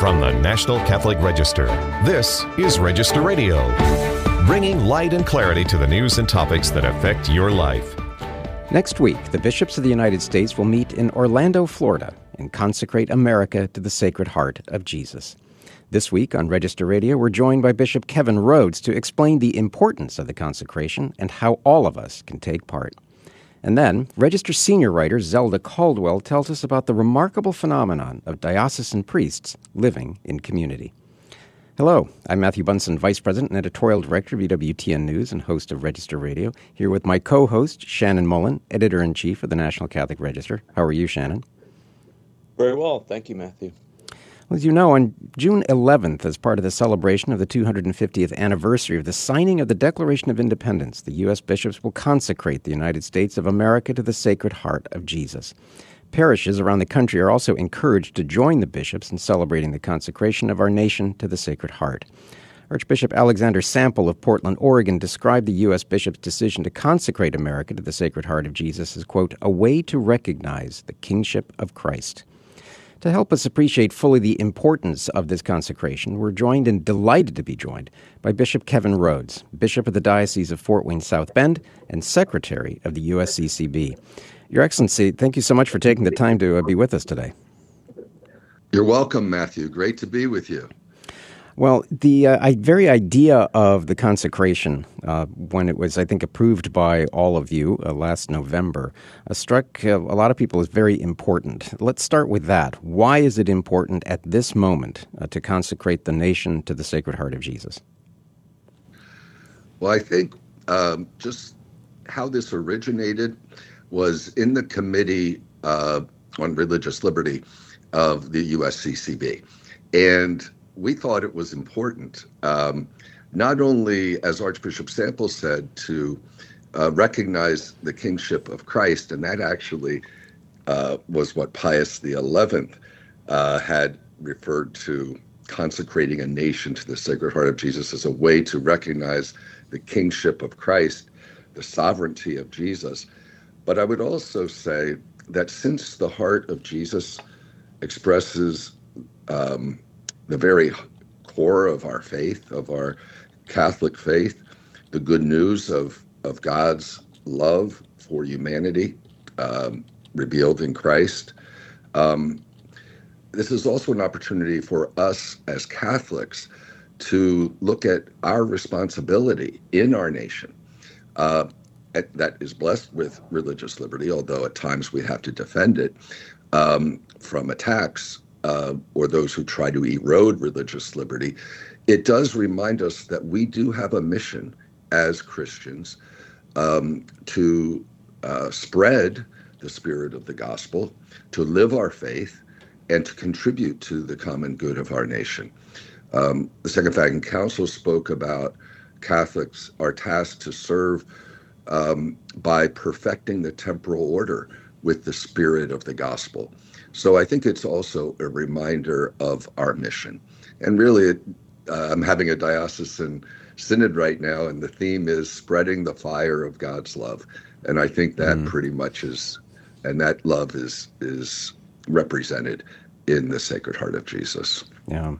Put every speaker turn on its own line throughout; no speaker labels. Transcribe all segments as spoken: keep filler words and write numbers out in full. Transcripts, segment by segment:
From the National Catholic Register, this is Register Radio, bringing light and clarity to the news and topics that affect your life.
Next week, the bishops of the United States will meet in Orlando, Florida, and consecrate America to the Sacred Heart of Jesus. This week on Register Radio, we're joined by Bishop Kevin Rhodes to explain the importance of the consecration and how all of us can take part. And then, Register senior writer Zelda Caldwell tells us about the remarkable phenomenon of diocesan priests living in community. Hello, I'm Matthew Bunson, Vice President and Editorial Director of E W T N News and host of Register Radio, here with my co-host, Shannon Mullen, Editor-in-Chief of the National Catholic Register. How are you, Shannon?
Very well. Thank you, Matthew.
Well, as you know, on June eleventh, as part of the celebration of the two hundred fiftieth anniversary of the signing of the Declaration of Independence, the U S bishops will consecrate the United States of America to the Sacred Heart of Jesus. Parishes around the country are also encouraged to join the bishops in celebrating the consecration of our nation to the Sacred Heart. Archbishop Alexander Sample of Portland, Oregon, described the U S bishops' decision to consecrate America to the Sacred Heart of Jesus as, quote, a way to recognize the kingship of Christ. To help us appreciate fully the importance of this consecration, we're joined and delighted to be joined by Bishop Kevin Rhodes, Bishop of the Diocese of Fort Wayne South Bend and Secretary of the U S C C B. Your Excellency, thank you so much for taking the time to uh, be with us today.
You're welcome, Matthew. Great to be with you.
Well, the uh, I, very idea of the consecration, uh, when it was, I think, approved by all of you uh, last November, uh, struck uh, a lot of people as very important. Let's start with that. Why is it important at this moment uh, to consecrate the nation to the Sacred Heart of Jesus?
Well, I think um, just how this originated was in the Committee uh, on Religious Liberty of the U S C C B. And we thought it was important, um, not only, as Archbishop Sample said, to uh, recognize the kingship of Christ, and that actually uh, was what Pius the eleventh uh, had referred to, consecrating a nation to the Sacred Heart of Jesus as a way to recognize the kingship of Christ, the sovereignty of Jesus. But I would also say that since the heart of Jesus expresses um, the very core of our faith, of our Catholic faith, the good news of, of God's love for humanity um, revealed in Christ. Um, this is also an opportunity for us as Catholics to look at our responsibility in our nation uh, at, that is blessed with religious liberty, although at times we have to defend it um, from attacks Uh, or those who try to erode religious liberty. It does remind us that we do have a mission as Christians um, to uh, spread the spirit of the gospel, to live our faith, and to contribute to the common good of our nation. Um, the Second Vatican Council spoke about Catholics are tasked to serve um, by perfecting the temporal order with the spirit of the gospel. So I think it's also a reminder of our mission. And really, uh, I'm having a diocesan synod right now, and the theme is spreading the fire of God's love. And I think that mm. pretty much is, and that love is is represented in the Sacred Heart of Jesus.
Yeah.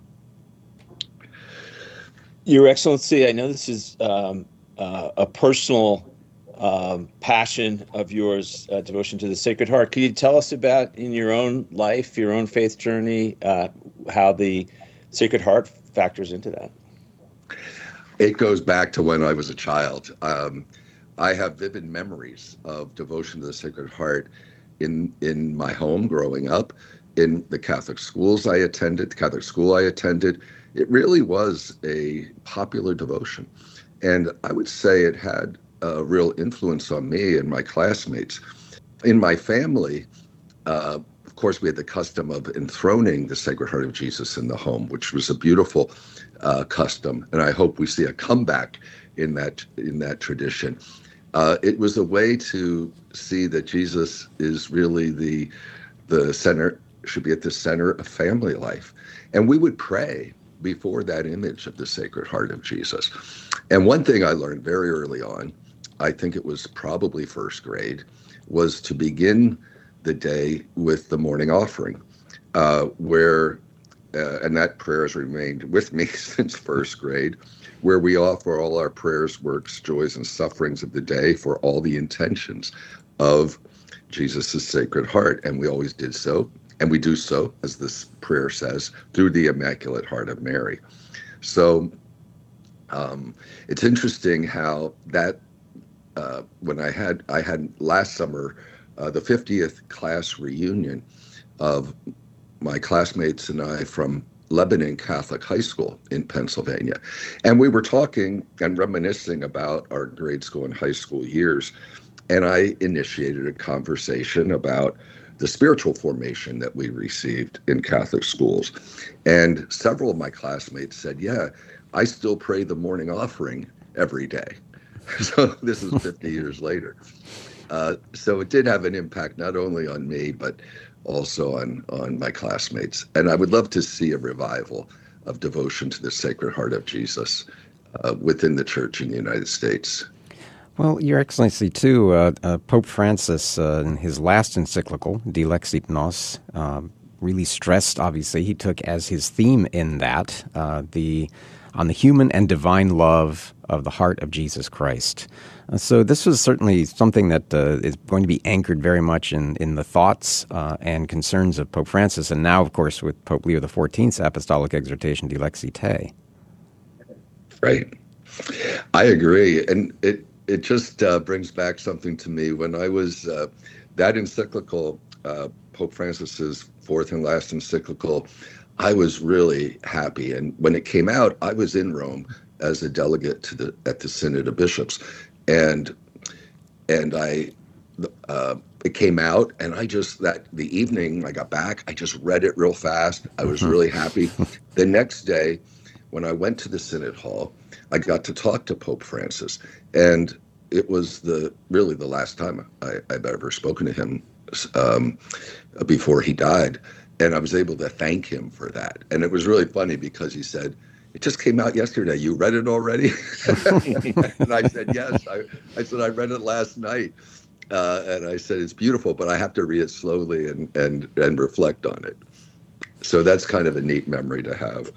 Your Excellency, I know this is um, uh, a personal Um, passion of yours, uh, devotion to the Sacred Heart. Can you tell us about, in your own life, your own faith journey, uh, how the Sacred Heart factors into that?
It goes back to when I was a child. Um, I have vivid memories of devotion to the Sacred Heart in in my home growing up, in the Catholic schools I attended, the Catholic school I attended. It really was a popular devotion. And I would say it had a real influence on me and my classmates. In my family, uh, of course, we had the custom of enthroning the Sacred Heart of Jesus in the home, which was a beautiful uh, custom, and I hope we see a comeback in that in that tradition. Uh, it was a way to see that Jesus is really the the center, should be at the center of family life, and we would pray before that image of the Sacred Heart of Jesus. And one thing I learned very early on, I think it was probably first grade, was to begin the day with the morning offering, uh, where uh, and that prayer has remained with me since first grade, where we offer all our prayers, works, joys, and sufferings of the day for all the intentions of Jesus' Sacred Heart. And we always did so, and we do so, as this prayer says, through the Immaculate Heart of Mary. So um, it's interesting how that, uh, when I had, I had last summer, uh, the fiftieth class reunion of my classmates and I from Lebanon Catholic High School in Pennsylvania. And we were talking and reminiscing about our grade school and high school years. And I initiated a conversation about the spiritual formation that we received in Catholic schools. And several of my classmates said, yeah, I still pray the morning offering every day. So this is fifty years later. Uh, so it did have an impact not only on me, but also on, on my classmates. And I would love to see a revival of devotion to the Sacred Heart of Jesus uh, within the Church in the United States.
Well, Your Excellency, too, uh, uh, Pope Francis, uh, in his last encyclical, Dilexit Nos, uh, really stressed, obviously, he took as his theme in that, uh, the on the human and divine love of the heart of Jesus Christ. Uh, so this was certainly something that uh, is going to be anchored very much in, in the thoughts uh, and concerns of Pope Francis, and now, of course, with Pope Leo the fourteenth's apostolic exhortation, Dilexit Te.
Right. I agree. And it, it just uh, brings back something to me. When I was, uh, that encyclical, uh, Pope Francis's fourth and last encyclical, I was really happy. And when it came out, I was in Rome as a delegate to the at the Synod of Bishops, and and I uh, it came out, and I just that the evening I got back, I just read it real fast. I was really happy. The next day, when I went to the Synod Hall, I got to talk to Pope Francis, and it was the really the last time I, I've ever spoken to him um, before he died. And I was able to thank him for that. And it was really funny because he said, it just came out yesterday. You read it already? And I said, yes. I, I said, I read it last night. Uh, and I said, it's beautiful, but I have to read it slowly and, and, and reflect on it. So that's kind of a neat memory to have.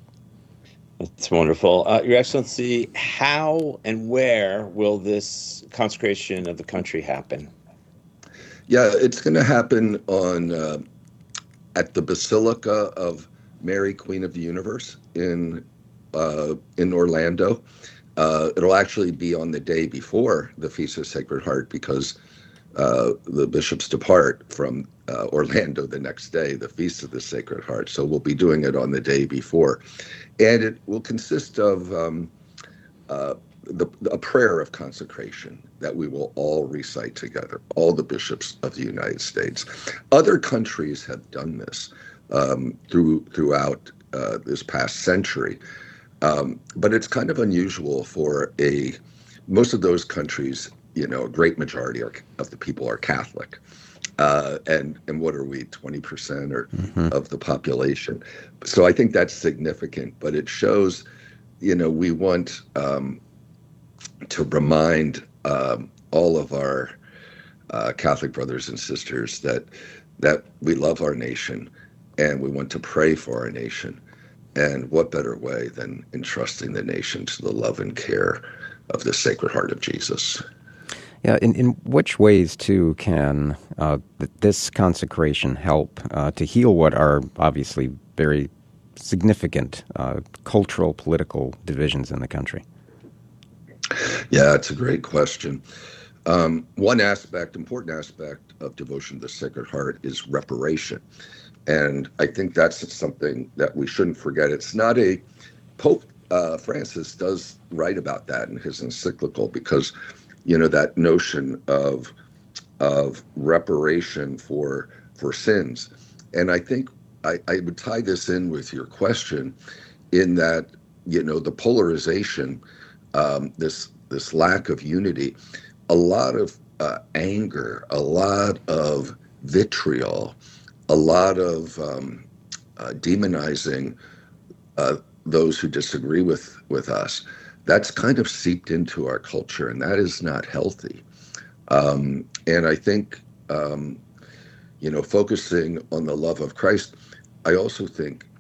That's wonderful. Uh, Your Excellency, how and where will this consecration of the country happen?
Yeah, it's going to happen on... Uh, at the Basilica of Mary, Queen of the Universe in uh, in Orlando. Uh, it'll actually be on the day before the Feast of Sacred Heart because uh, the bishops depart from uh, Orlando the next day, the Feast of the Sacred Heart. So we'll be doing it on the day before. And it will consist of um, uh, the, a prayer of consecration that we will all recite together, all the bishops of the United States. Other countries have done this um, through throughout uh, this past century, um, but it's kind of unusual for a, most of those countries, you know, a great majority are, of the people are Catholic. Uh, and and what are we, twenty percent or mm-hmm. of the population? So I think that's significant, but it shows, you know, we want um, to remind um, all of our uh, Catholic brothers and sisters that that we love our nation and we want to pray for our nation. And what better way than entrusting the nation to the love and care of the Sacred Heart of Jesus?
Yeah, in, in which ways, too, can uh, th- this consecration help uh, to heal what are obviously very significant uh, cultural, political divisions in the country?
Yeah, it's a great question. Um, one aspect, important aspect of devotion to the Sacred Heart is reparation. And I think that's something that we shouldn't forget. It's not a, Pope uh, Francis does write about that in his encyclical because, you know, that notion of of reparation for for sins. And I think I, I would tie this in with your question in that, you know, the polarization, um, this this lack of unity, a lot of uh, anger, a lot of vitriol, a lot of um, uh, demonizing uh, those who disagree with, with us. That's kind of seeped into our culture, and that is not healthy. Um, and I think, um, you know, focusing on the love of Christ, I also think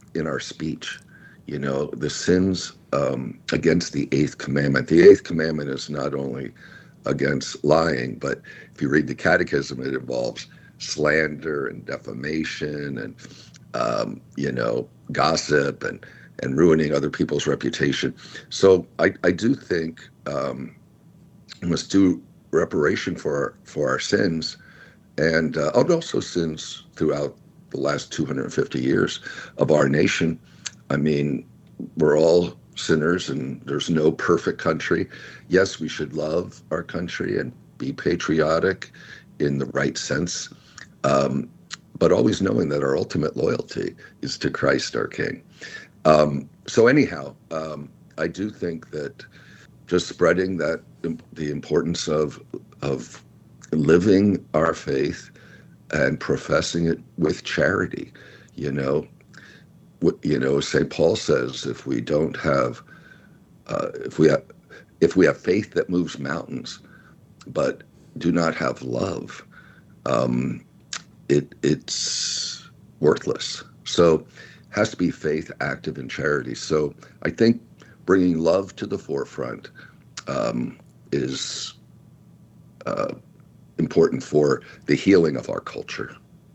in our speech. You know, the sins um, against the eighth commandment. The eighth commandment is not only against lying, but if you read the catechism, it involves slander and defamation and, um, you know, gossip and, and ruining other people's reputation. So I, I do think um, we must do reparation for our, for our sins, and uh, also sins throughout the last two hundred fifty years of our nation. I mean, we're all sinners and there's no perfect country. Yes, we should love our country and be patriotic in the right sense, um, but always knowing that our ultimate loyalty is to Christ our King. Um, so anyhow, um, I do think that just spreading that the importance of of living our faith and professing it with charity, you know, you know, Saint Paul says, if we don't have, uh, if we have, if we have faith that moves mountains, but do not have love, um, it it's worthless. So, has to be faith active in charity. So, I think bringing love to the forefront um, is uh, important for the healing of our culture.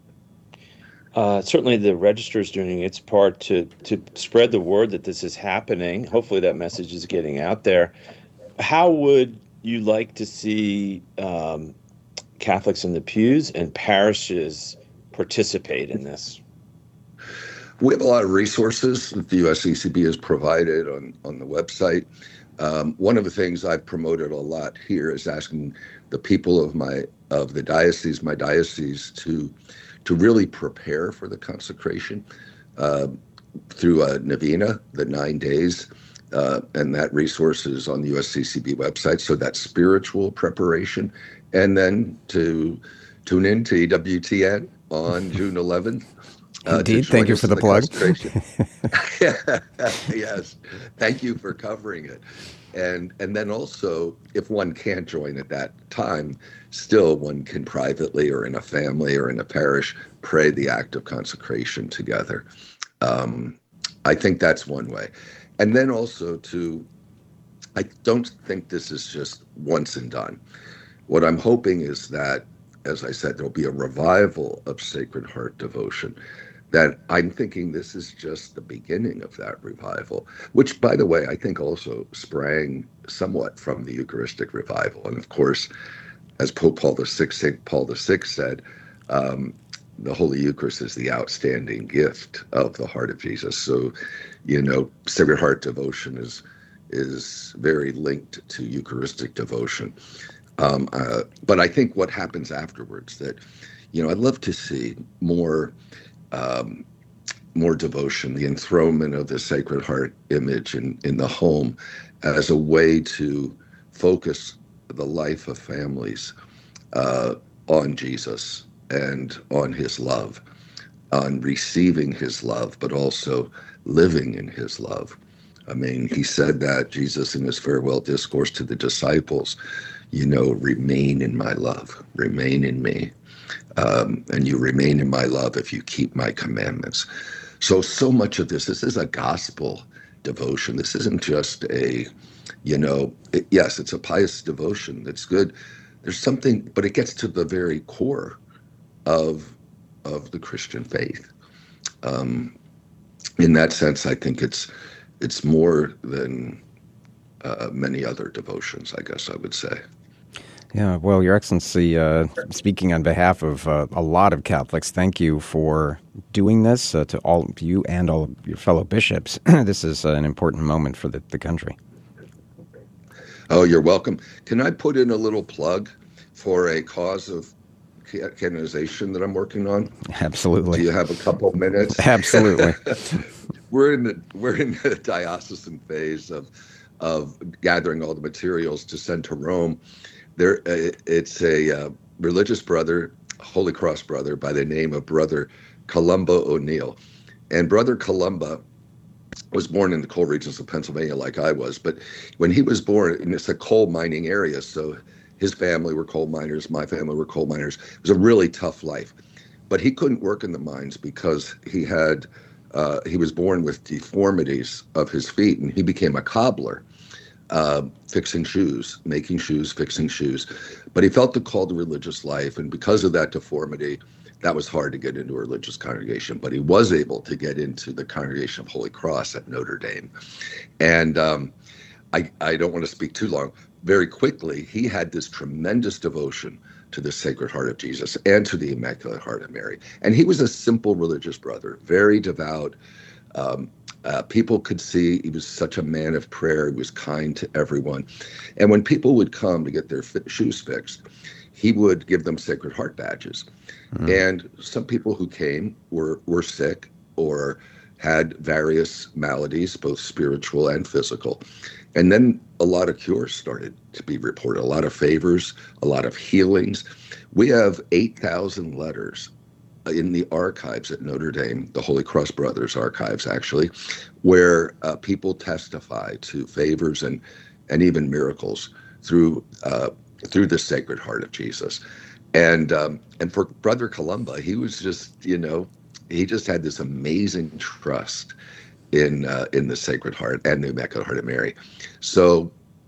Uh, certainly the Register is doing its part to to spread the word that this is happening. Hopefully that message is getting out there. How would you like to see um, Catholics in the pews and parishes participate in this?
We have a lot of resources that the U S C C B has provided on, on the website. Um, one of the things I've promoted a lot here is asking the people of my of the diocese, my diocese, to to really prepare for the consecration uh, through a novena, the nine days, uh, and that resource is on the U S C C B website. So that's spiritual preparation, and then to tune in to E W T N on June eleventh. Uh,
Indeed, thank you for the, the plug.
Yes, thank you for covering it. And and then also, if one can't join at that time, still one can privately or in a family or in a parish pray the act of consecration together. Um, I think that's one way. And then also to, I don't think this is just once and done. What I'm hoping is that, as I said, there'll be a revival of Sacred Heart devotion. That I'm thinking this is just the beginning of that revival, which, by the way, I think also sprang somewhat from the Eucharistic revival. And of course, as Pope Paul the Sixth, Saint Paul the Sixth said, um, the Holy Eucharist is the outstanding gift of the heart of Jesus. So, you know, Sacred Heart devotion is is very linked to Eucharistic devotion. Um, uh, but I think what happens afterwards, that, you know, I'd love to see more Um, more devotion, the enthronement of the Sacred Heart image in, in the home as a way to focus the life of families uh, on Jesus and on his love, on receiving his love, but also living in his love. I mean, he said that, Jesus, in his farewell discourse to the disciples, you know, remain in my love, remain in me. Um, and you remain in my love if you keep my commandments. So, so much of this, this is a gospel devotion. This isn't just a, you know, it, yes, it's a pious devotion. That's good. There's something, but it gets to the very core of, of the Christian faith. Um, in that sense, I think it's, it's more than uh, many other devotions, I guess I would say.
Yeah, well, Your Excellency, uh, speaking on behalf of uh, a lot of Catholics, thank you for doing this uh, to all of you and all of your fellow bishops. This is uh, an important moment for the, the country.
Oh, you're welcome. Can I put in a little plug for a cause of canonization that I'm working on?
Absolutely.
Do you have a couple of minutes?
Absolutely.
we're in the we're in the diocesan phase of of gathering all the materials to send to Rome. There, uh, it's a uh, religious brother, Holy Cross brother, by the name of Brother Columba O'Neill. And Brother Columba was born in the coal regions of Pennsylvania like I was. But when he was born, and it's a coal mining area, so his family were coal miners, my family were coal miners. It was a really tough life. But he couldn't work in the mines because he had uh, he was born with deformities of his feet, and he became a cobbler, uh, fixing shoes, making shoes, fixing shoes. But he felt the call to religious life, and because of that deformity, that was hard to get into a religious congregation. But he was able to get into the Congregation of Holy Cross at Notre Dame. And um, I, I don't want to speak too long. Very quickly, he had this tremendous devotion to the Sacred Heart of Jesus and to the Immaculate Heart of Mary. And he was a simple religious brother, very devout. Um, uh, people could see he was such a man of prayer. He was kind to everyone. And when people would come to get their fi- shoes fixed, he would give them Sacred Heart badges. Mm-hmm. And some people who came were, were sick or had various maladies, both spiritual and physical. And then a lot of cures started to be reported, a lot of favors, a lot of healings. We have eight thousand letters in the archives at Notre Dame, the Holy Cross Brothers archives, actually, where uh, people testify to favors and, and even miracles through uh, through the Sacred Heart of Jesus. And um, and for Brother Columba, he was just, you know, he just had this amazing trust in uh, in the Sacred Heart and the Immaculate Heart of Mary. So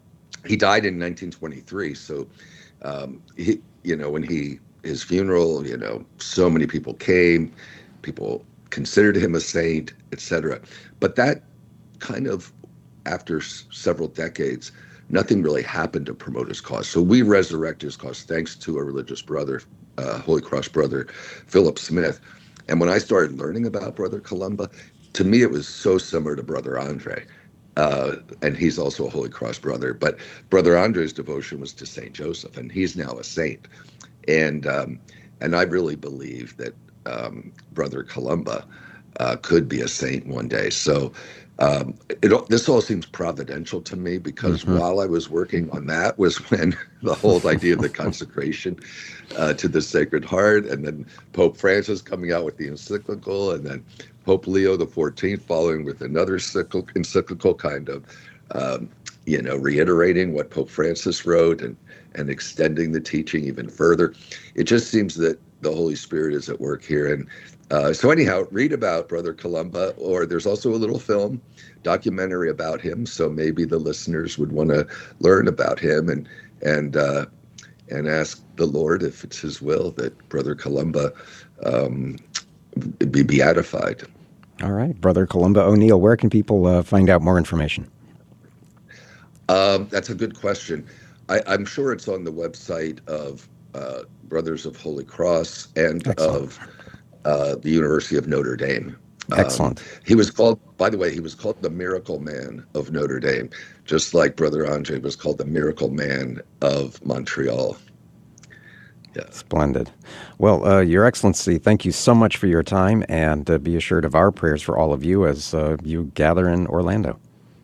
he died in nineteen twenty-three. So um, he, you know, when he his funeral, you know, so many people came, people considered him a saint, et cetera. But that kind of, after s- several decades, nothing really happened to promote his cause. So we resurrect his cause thanks to a religious brother, uh, Holy Cross brother, Philip Smith. And when I started learning about Brother Columba, to me, it was so similar to Brother Andre. Uh, and he's also a Holy Cross brother. But Brother Andre's devotion was to Saint Joseph, and he's now a saint. And um, and I really believe that um, Brother Columba uh, could be a saint one day. So um, it, this all seems providential to me, because mm-hmm. while I was working on that was when the whole idea of the consecration uh, to the Sacred Heart, and then Pope Francis coming out with the encyclical, and then Pope Leo the fourteenth following with another encyclical, kind of, um, you know, reiterating what Pope Francis wrote and, and extending the teaching even further. It just seems that the Holy Spirit is at work here. And uh, so anyhow, read about Brother Columba, or there's also a little film documentary about him. So maybe the listeners would want to learn about him and and uh, and ask the Lord if it's his will that Brother Columba um, be beatified.
All right. Brother Columba O'Neill, where can people uh, find out more information?
Um, that's a good question. I, I'm sure it's on the website of uh, Brothers of Holy Cross and Excellent. of uh, the University of Notre Dame.
Excellent.
Um, he was called, by the way, he was called the Miracle Man of Notre Dame, just like Brother Andre was called the Miracle Man of Montreal. Yeah.
Splendid. Well, uh, Your Excellency, thank you so much for your time, and uh, be assured of our prayers for all of you as uh, you gather in Orlando.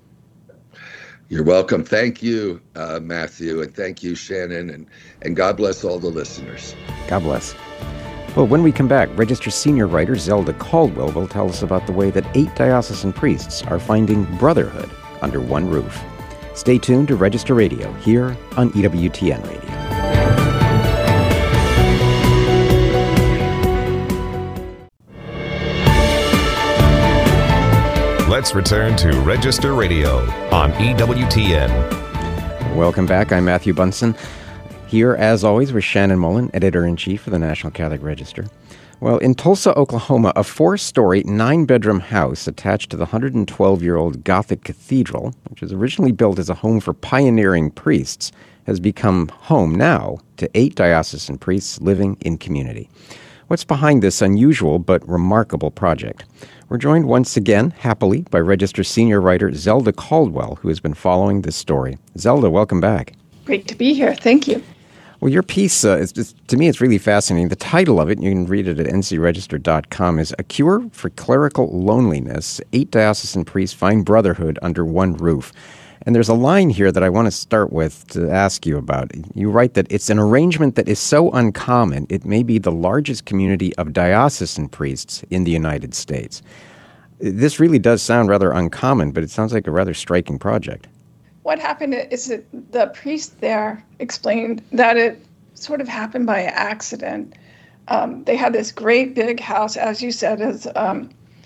You're welcome. Thank you, uh, Matthew, and thank you, Shannon, and, and God bless all the listeners.
God bless. Well, when we come back, Register senior writer Zelda Caldwell will tell us about the way that eight diocesan priests are finding brotherhood under one roof. Stay tuned to Register Radio here on E W T N Radio.
Let's return to Register Radio on E W T N.
Welcome back. I'm Matthew Bunson. Here, as always, with Shannon Mullen, Editor-in-Chief of the National Catholic Register. Well, in Tulsa, Oklahoma, a four-story, nine-bedroom house attached to the one hundred twelve-year-old Gothic Cathedral, which was originally built as a home for pioneering priests, has become home now to eight diocesan priests living in community. What's behind this unusual but remarkable project? We're joined once again, happily, by Register senior writer Zelda Caldwell, who has been following this story. Zelda, welcome back.
Great to be here. Thank you.
Well, your piece, uh, is just, to me, it's really fascinating. The title of it, you can read it at N C register dot com, is A Cure for Clerical Loneliness. Eight diocesan priests find brotherhood under one roof. And there's a line here that I want to start with to ask you about. You write that it's an arrangement that is so uncommon, it may be the largest community of diocesan priests in the United States. This really does sound rather uncommon, but it sounds like a rather striking project.
What happened is that the priest there explained that it sort of happened by accident. Um, they had this great big house, as you said, is um,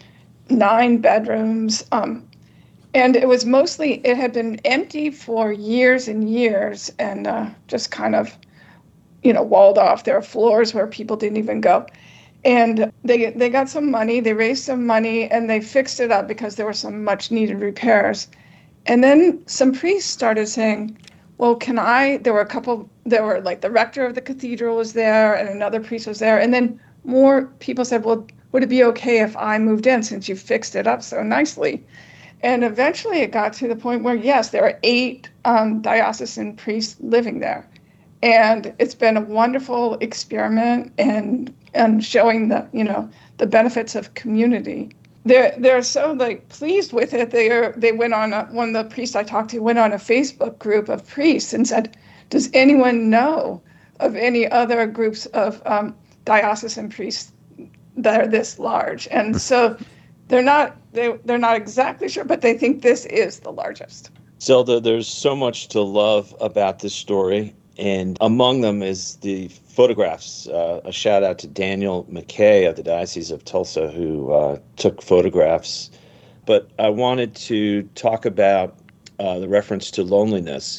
nine bedrooms. Um, and it was mostly, it had been empty for years and years and uh, just kind of, you know, walled off. There are floors where people didn't even go. And they they got some money, they raised some money, and they fixed it up because there were some much needed repairs. And then some priests started saying, well, can I, there were a couple, there were like the rector of the cathedral was there and another priest was there. And then more people said, well, would it be okay if I moved in since you fixed it up so nicely? And eventually it got to the point where, yes, there are eight um, diocesan priests living there. And it's been a wonderful experiment and and showing the, you know, the benefits of community. They're they're so like pleased with it. They are they went on a, one of the priests I talked to went on a Facebook group of priests and said, does anyone know of any other groups of um, diocesan priests that are this large? And so they're not they they're not exactly sure, but they think this is the largest.
Zelda, there's so much to love about this story. And among them is the photographs. Uh, a shout out to Daniel McKay of the Diocese of Tulsa, who uh, took photographs. But I wanted to talk about uh, the reference to loneliness.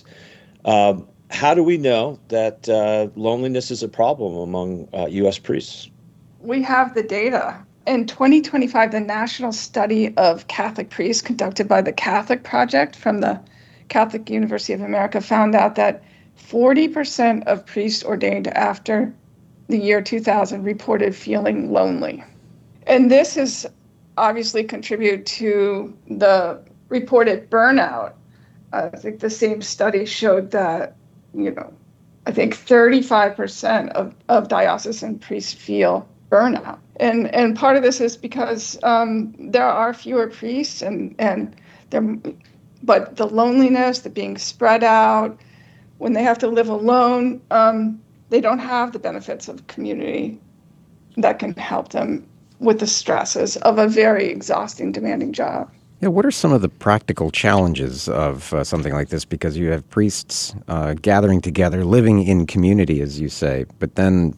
Um, how do we know that uh, loneliness is a problem among uh, U S priests?
We have the data. In twenty twenty-five, the National Study of Catholic Priests conducted by the Catholic Project from the Catholic University of America found out that forty percent of priests ordained after the year two thousand reported feeling lonely. And this is obviously contribute to the reported burnout. I think the same study showed that, you know, I think thirty-five percent of, of diocesan priests feel burnout. And and part of this is because um, there are fewer priests and, and they're, but the loneliness, the being spread out, when they have to live alone, um, they don't have the benefits of community that can help them with the stresses of a very exhausting, demanding job.
Yeah, what are some of the practical challenges of uh, something like this? Because you have priests uh, gathering together, living in community, as you say, but then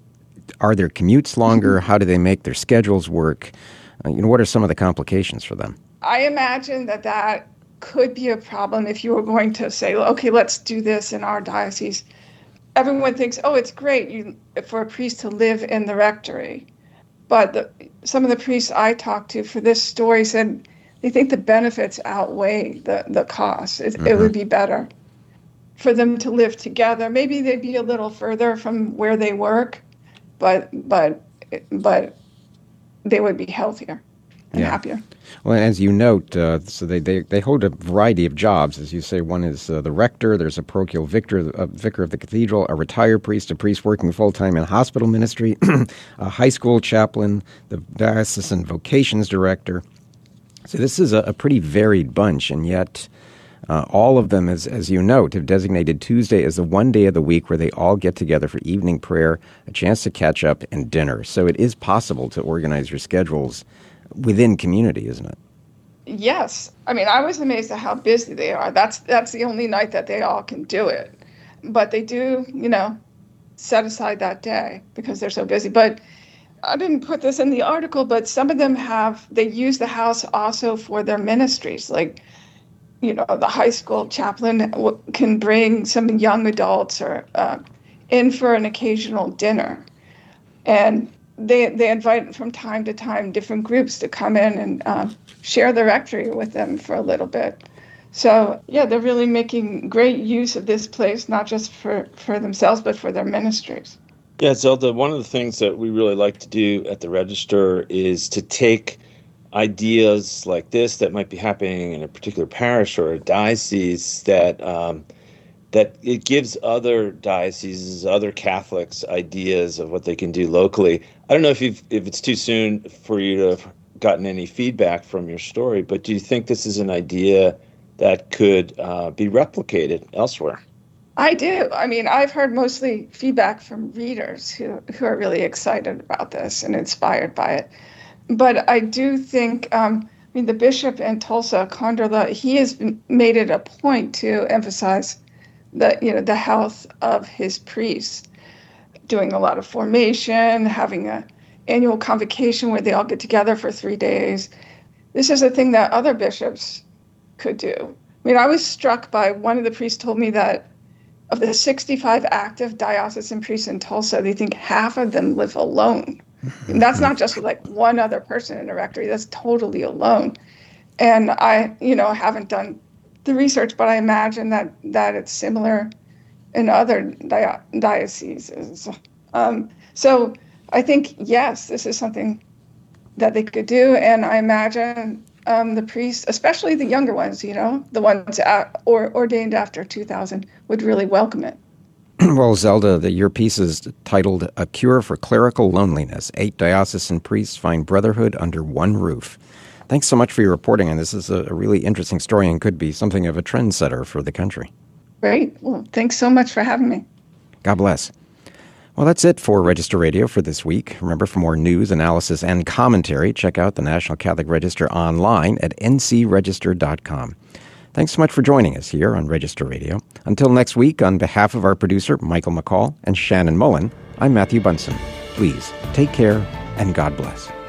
are their commutes longer? How do they make their schedules work? Uh, you know, what are some of the complications for them?
I imagine that that could be a problem if you were going to say, okay, let's do this in our diocese. Everyone thinks, oh, it's great you, for a priest to live in the rectory. But the, some of the priests I talked to for this story said they think the benefits outweigh the, the costs. It, mm-hmm. it would be better for them to live together. Maybe they'd be a little further from where they work, but but but they would be healthier and
yeah.
happier.
Well, as you note, uh, so they, they, they hold a variety of jobs. As you say, one is uh, the rector, there's a parochial vicar, a vicar of the cathedral, a retired priest, a priest working full-time in hospital ministry, a high school chaplain, the diocesan vocations director. So this is a, a pretty varied bunch, and yet uh, all of them, as, as you note, have designated Tuesday as the one day of the week where they all get together for evening prayer, a chance to catch up, and dinner. So it is possible to organize your schedules within community, isn't it?
Yes. I mean, I was amazed at how busy they are. That's that's the only night that they all can do it. But they do, you know, set aside that day because they're so busy. But I didn't put this in the article, but some of them have, they use the house also for their ministries. Like, you know, the high school chaplain can bring some young adults or uh, in for an occasional dinner. And They they invite from time to time different groups to come in and uh, share the rectory with them for a little bit. So, yeah, they're really making great use of this place, not just for, for themselves, but for their ministries.
Yeah, Zelda, one of the things that we really like to do at the Register is to take ideas like this that might be happening in a particular parish or a diocese that um, that it gives other dioceses, other Catholics ideas of what they can do locally. I don't know if you've, if it's too soon for you to have gotten any feedback from your story, but do you think this is an idea that could uh, be replicated elsewhere?
I do. I mean, I've heard mostly feedback from readers who, who are really excited about this and inspired by it. But I do think, um, I mean, the bishop in Tulsa, Konderla, he has made it a point to emphasize the, you know, the health of his priests, doing a lot of formation, having a annual convocation where they all get together for three days, this is a thing that other bishops could do. I mean, I was struck by one of the priests told me that of the sixty-five active diocesan priests in Tulsa, they think half of them live alone. And that's not just with like one other person in a rectory, that's totally alone. And I, you know, haven't done the research, but I imagine that that it's similar in other di- dioceses. Um, so I think, yes, this is something that they could do. And I imagine um, the priests, especially the younger ones, you know, the ones at, or ordained after two thousand, would really welcome it.
Well, Zelda, the, your piece is titled A Cure for Clerical Loneliness. Eight diocesan priests find brotherhood under one roof. Thanks so much for your reporting, and this is a, a really interesting story and could be something of a trendsetter for the country.
Great. Well, thanks so much for having me.
God bless. Well, that's it for Register Radio for this week. Remember, for more news, analysis, and commentary, check out the National Catholic Register online at n c register dot com. Thanks so much for joining us here on Register Radio. Until next week, on behalf of our producer, Michael McCall, and Shannon Mullen, I'm Matthew Bunson. Please take care, and God bless.